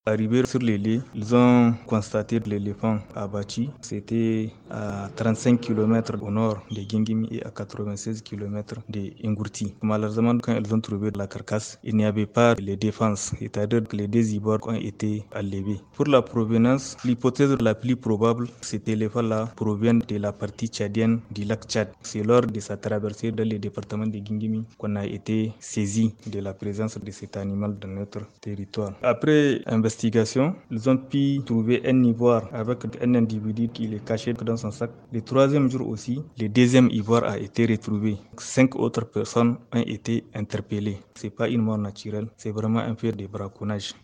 Arrivés sur les lieux, ils ont constaté l'éléphant abattu. C'était à 35 km au nord de Gingimi et à 96 km de Ingurti. Malheureusement, quand ils ont trouvé la carcasse, il n'y avait pas les défenses, c'est-à-dire que les deux ivoires ont été enlevés. Pour la provenance, l'hypothèse la plus probable, cet éléphant-là provient de la partie tchadienne du lac Tchad. C'est lors de sa traversée dans le département de Gingimi qu'on a été saisi de la présence de cet animal dans notre territoire. Après investigation, ils ont pu trouver un ivoire avec un individu qui est caché dans son sac. Le troisième jour aussi, le deuxième ivoire a été retrouvé. 5 autres personnes ont été interpellées. C'est pas une mort naturelle, c'est vraiment un fait de braconnage.